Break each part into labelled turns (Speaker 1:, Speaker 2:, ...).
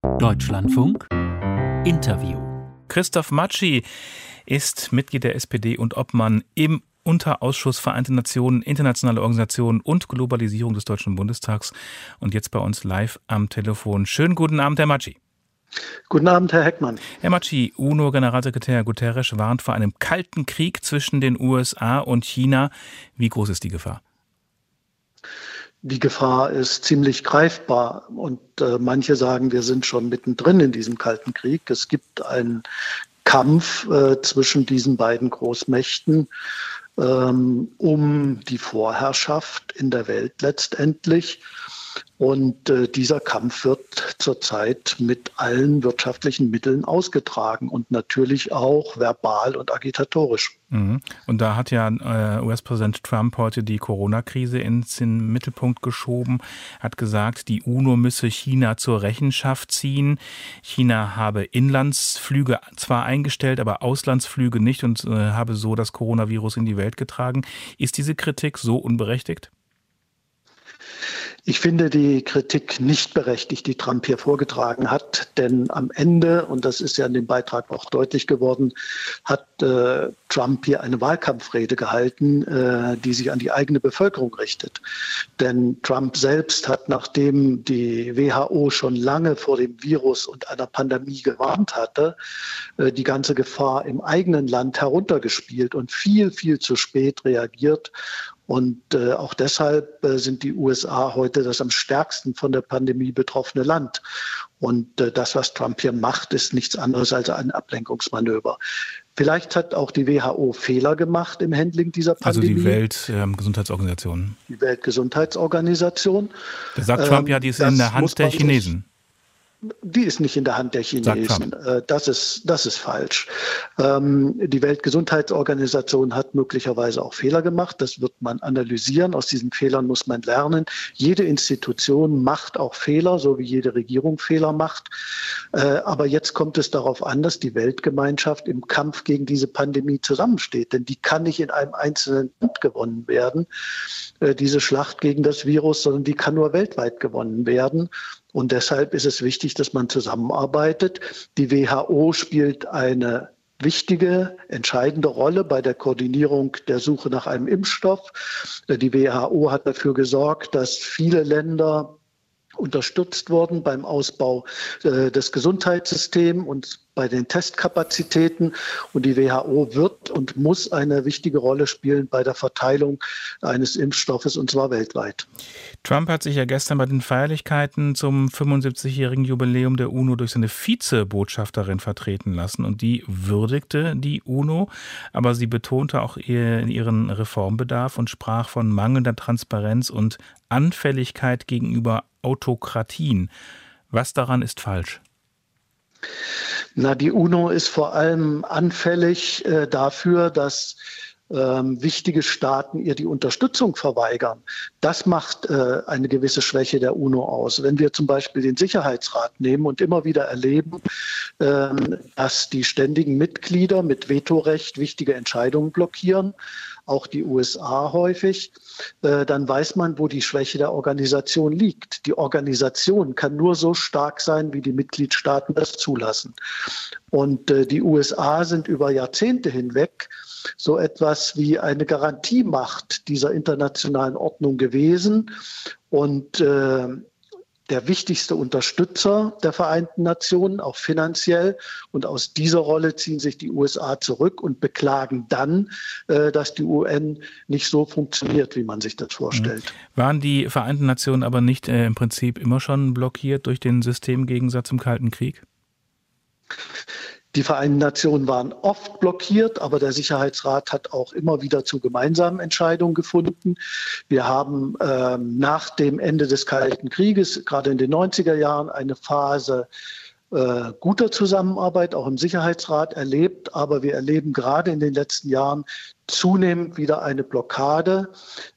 Speaker 1: Deutschlandfunk Interview.
Speaker 2: Christoph Matschi ist Mitglied der SPD und Obmann im Unterausschuss Vereinte Nationen, internationale Organisationen und Globalisierung des Deutschen Bundestags und jetzt bei uns live am Telefon. Schönen guten Abend, Herr Matschi.
Speaker 3: Guten Abend, Herr Heckmann.
Speaker 2: Herr Matschi, UNO-Generalsekretär Guterres warnt vor einem kalten Krieg zwischen den USA und China. Wie groß ist die Gefahr?
Speaker 3: Die Gefahr ist ziemlich greifbar und manche sagen, wir sind schon mittendrin in diesem kalten Krieg. Es gibt einen Kampf zwischen diesen beiden Großmächten um die Vorherrschaft in der Welt letztendlich. Und dieser Kampf wird zurzeit mit allen wirtschaftlichen Mitteln ausgetragen und natürlich auch verbal und agitatorisch.
Speaker 2: Und da hat ja US-Präsident Trump heute die Corona-Krise ins Mittelpunkt geschoben, hat gesagt, die UNO müsse China zur Rechenschaft ziehen. China habe Inlandsflüge zwar eingestellt, aber Auslandsflüge nicht und habe so das Coronavirus in die Welt getragen. Ist diese Kritik so unberechtigt?
Speaker 3: Ich finde die Kritik nicht berechtigt, die Trump hier vorgetragen hat, denn am Ende, und das ist ja in dem Beitrag auch deutlich geworden, hat Trump hier eine Wahlkampfrede gehalten, die sich an die eigene Bevölkerung richtet. Denn Trump selbst hat, nachdem die WHO schon lange vor dem Virus und einer Pandemie gewarnt hatte, die ganze Gefahr im eigenen Land heruntergespielt und viel, viel zu spät reagiert. Und auch deshalb sind die USA heute das am stärksten von der Pandemie betroffene Land. Und das, was Trump hier macht, ist nichts anderes als ein Ablenkungsmanöver. Vielleicht hat auch die WHO Fehler gemacht im Handling dieser Pandemie.
Speaker 2: Also die Weltgesundheitsorganisation.
Speaker 3: Die Weltgesundheitsorganisation.
Speaker 2: Da sagt Trump ja, die ist in der Hand der Chinesen.
Speaker 3: Die ist nicht in der Hand der Chinesen. Das ist falsch. Die Weltgesundheitsorganisation hat möglicherweise auch Fehler gemacht. Das wird man analysieren. Aus diesen Fehlern muss man lernen. Jede Institution macht auch Fehler, so wie jede Regierung Fehler macht. Aber jetzt kommt es darauf an, dass die Weltgemeinschaft im Kampf gegen diese Pandemie zusammensteht. Denn die kann nicht in einem einzelnen Land gewonnen werden, diese Schlacht gegen das Virus, sondern die kann nur weltweit gewonnen werden. Und deshalb ist es wichtig, dass man zusammenarbeitet. Die WHO spielt eine wichtige, entscheidende Rolle bei der Koordinierung der Suche nach einem Impfstoff. Die WHO hat dafür gesorgt, dass viele Länder unterstützt wurden beim Ausbau des Gesundheitssystems und bei den Testkapazitäten. Und die WHO wird und muss eine wichtige Rolle spielen bei der Verteilung eines Impfstoffes, und zwar weltweit.
Speaker 2: Trump hat sich ja gestern bei den Feierlichkeiten zum 75-jährigen Jubiläum der UNO durch seine Vizebotschafterin vertreten lassen. Und die würdigte die UNO, aber sie betonte auch ihren Reformbedarf und sprach von mangelnder Transparenz und Anfälligkeit gegenüber Autokratien. Was daran ist falsch?
Speaker 3: Die UNO ist vor allem anfällig dafür, dass wichtige Staaten ihr die Unterstützung verweigern. Das macht eine gewisse Schwäche der UNO aus. Wenn wir zum Beispiel den Sicherheitsrat nehmen und immer wieder erleben, dass die ständigen Mitglieder mit Vetorecht wichtige Entscheidungen blockieren, auch die USA häufig, dann weiß man, wo die Schwäche der Organisation liegt. Die Organisation kann nur so stark sein, wie die Mitgliedstaaten das zulassen. Und die USA sind über Jahrzehnte hinweg so etwas wie eine Garantiemacht dieser internationalen Ordnung gewesen und der wichtigste Unterstützer der Vereinten Nationen, auch finanziell. Und aus dieser Rolle ziehen sich die USA zurück und beklagen dann, dass die UN nicht so funktioniert, wie man sich das vorstellt.
Speaker 2: Waren die Vereinten Nationen aber nicht im Prinzip immer schon blockiert durch den Systemgegensatz im Kalten Krieg?
Speaker 3: Die Vereinten Nationen waren oft blockiert, aber der Sicherheitsrat hat auch immer wieder zu gemeinsamen Entscheidungen gefunden. Wir haben nach dem Ende des Kalten Krieges, gerade in den 90er Jahren, eine Phase guter Zusammenarbeit auch im Sicherheitsrat erlebt. Aber wir erleben gerade in den letzten Jahren zunehmend wieder eine Blockade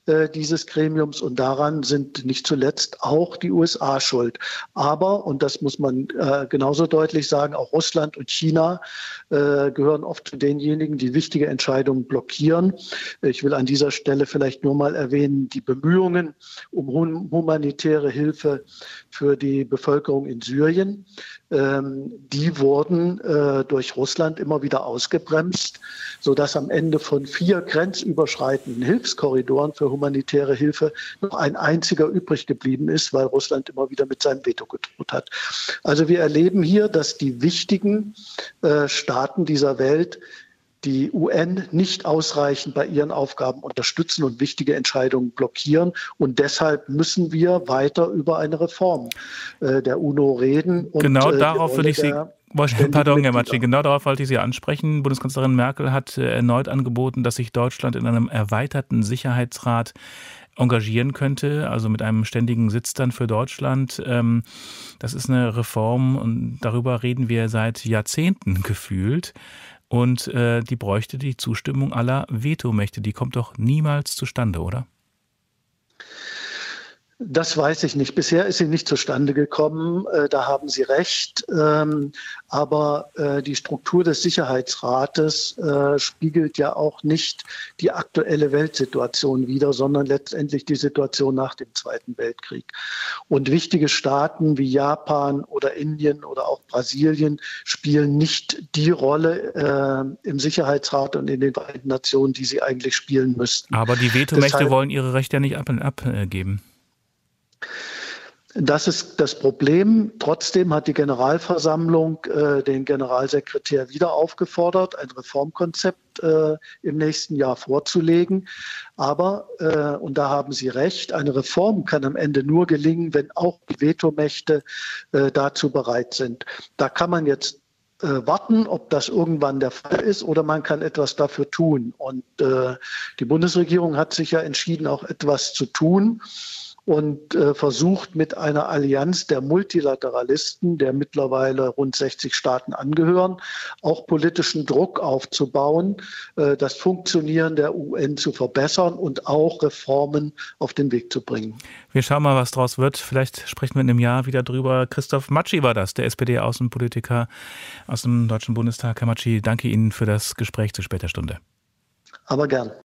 Speaker 3: dieses Gremiums. Und daran sind nicht zuletzt auch die USA schuld. Aber, und das muss man genauso deutlich sagen, auch Russland und China gehören oft zu denjenigen, die wichtige Entscheidungen blockieren. Ich will an dieser Stelle vielleicht nur mal erwähnen, die Bemühungen um humanitäre Hilfe für die Bevölkerung in Syrien. Die wurden durch Russland immer wieder ausgebremst, sodass am Ende von 4 grenzüberschreitenden Hilfskorridoren für humanitäre Hilfe noch ein einziger übrig geblieben ist, weil Russland immer wieder mit seinem Veto gedroht hat. Also wir erleben hier, dass die wichtigen Staaten dieser Welt die UN nicht ausreichend bei ihren Aufgaben unterstützen und wichtige Entscheidungen blockieren. Und deshalb müssen wir weiter über eine Reform der UNO reden. Und
Speaker 2: genau darauf will ich Sie... Pardon, Herr Matschi, genau darauf wollte ich Sie ansprechen. Bundeskanzlerin Merkel hat erneut angeboten, dass sich Deutschland in einem erweiterten Sicherheitsrat engagieren könnte, also mit einem ständigen Sitz dann für Deutschland. Das ist eine Reform und darüber reden wir seit Jahrzehnten gefühlt. Und die bräuchte die Zustimmung aller Vetomächte. Die kommt doch niemals zustande, oder?
Speaker 3: Das weiß ich nicht. Bisher ist sie nicht zustande gekommen. Da haben Sie recht. Aber die Struktur des Sicherheitsrates spiegelt ja auch nicht die aktuelle Weltsituation wider, sondern letztendlich die Situation nach dem Zweiten Weltkrieg. Und wichtige Staaten wie Japan oder Indien oder auch Brasilien spielen nicht die Rolle im Sicherheitsrat und in den Vereinten Nationen, die sie eigentlich spielen müssten.
Speaker 2: Aber die Vetomächte wollen ihre Rechte ja nicht abgeben.
Speaker 3: Das ist das Problem. Trotzdem hat die Generalversammlung den Generalsekretär wieder aufgefordert, ein Reformkonzept im nächsten Jahr vorzulegen. Aber, und da haben Sie recht, eine Reform kann am Ende nur gelingen, wenn auch die Vetomächte dazu bereit sind. Da kann man jetzt warten, ob das irgendwann der Fall ist, oder man kann etwas dafür tun. Und die Bundesregierung hat sich ja entschieden, auch etwas zu tun. Und versucht mit einer Allianz der Multilateralisten, der mittlerweile rund 60 Staaten angehören, auch politischen Druck aufzubauen, das Funktionieren der UN zu verbessern und auch Reformen auf den Weg zu bringen.
Speaker 2: Wir schauen mal, was draus wird. Vielleicht sprechen wir in einem Jahr wieder drüber. Christoph Matschi war das, der SPD-Außenpolitiker aus dem Deutschen Bundestag. Herr Matschi, danke Ihnen für das Gespräch zu später Stunde.
Speaker 3: Aber gern.